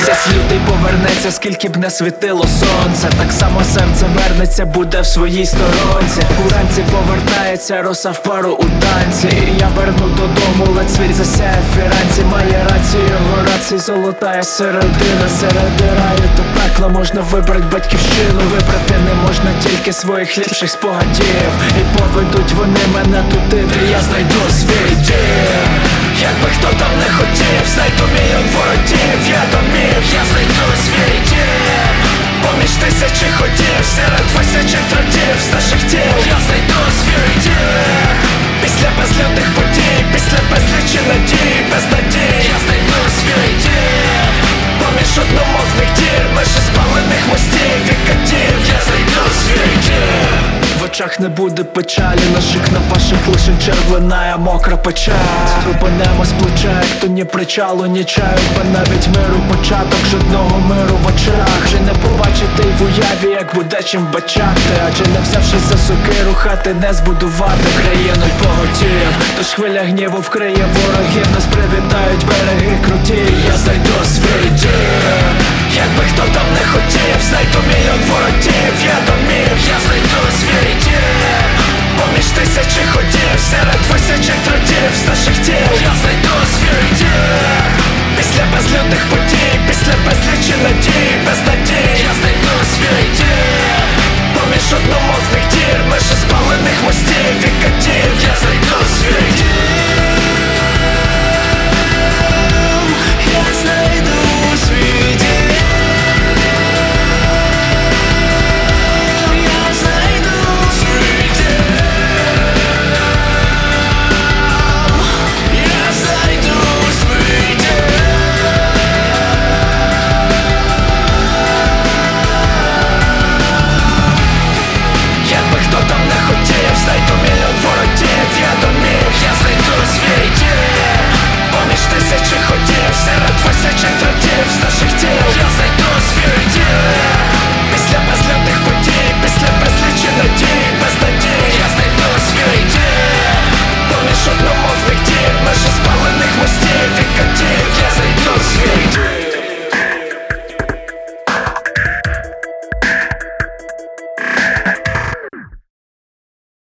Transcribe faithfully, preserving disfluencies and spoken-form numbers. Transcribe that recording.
Десь лютий повернеться, скільки б не світило сонце. Так само серце вернеться, буде в своїй сторонці. Уранці повертається роса в пару у танці. І я верну додому, ледь засяє в фіранці. Має рацію, його рації золотая середина. Середи раю до пекла можна вибрати батьківщину. Вибрати не можна тільки своїх ліпших спогадів. І поведуть вони мене туди, де я знайду свій дім. Якби хто там не хотів, знайду мільйон воротів. Я домів, я знайду свій дім. Поміж тисячі ходів, серед тисячі трудів з наших тіл я знайду свій дім. Після безлюдних подій, після безлічі надій, без надій я знайду свій дім. Поміж одномовних дір, межі спалених мостів і катів я знайду свій дім. В очах не буде печалі, наших кнопаших лишень червоная мокра печать. Рубанемо з плеча, як то ні причалу, ні чаю. Бо навіть миру початок, жодного миру в очах. Вже не побачити й в уяві, як буде чим бачати. Адже не взявшись за сокиру, хати не збудувати. Країну й поготів, тож хвиля гніву вкриє ворогів. Нас привітають береги круті, я знайду свій дім. Якби хто там не хотів, знайду мільйон воротів. Я домів, я знайду свій дім. Поміж тисячі ходів, серед тисячі трудів з наших тіл я знайду свій дім. Після безлюдних подій, після безлічі надій, без надій я знайду свій дім. Поміж одномовних дір, межі спалених мостів і катів я знайду свій дім. Я знайду свій дім. Знайду мільйон воротів, я домів, я знайду свій дім. Поміж тисячі ходів, серед тисячі